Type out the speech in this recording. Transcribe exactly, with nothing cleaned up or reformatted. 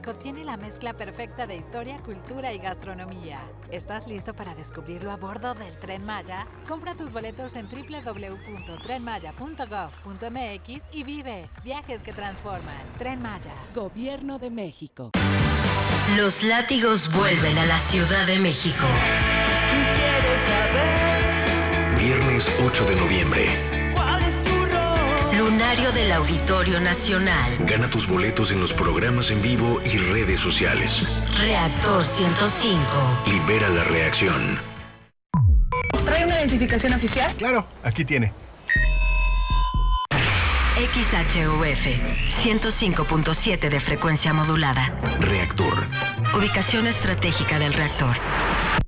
México tiene la mezcla perfecta de historia, cultura y gastronomía. ¿Estás listo para descubrirlo a bordo del Tren Maya? Compra tus boletos en doble u doble u doble u punto tren maya punto gov punto m x y vive viajes que transforman. Tren Maya. Gobierno de México. Los látigos vuelven a la Ciudad de México. Si quieres saber Viernes ocho de noviembre. cuál es tu rol, Lunario del Auditorio Nacional. Gana tus boletos en los programas en vivo y redes sociales. Reactor ciento cinco. Libera la reacción. ¿Trae una identificación oficial? Claro, aquí tiene. X H U F ciento cinco punto siete de frecuencia modulada. Reactor. Ubicación estratégica del reactor.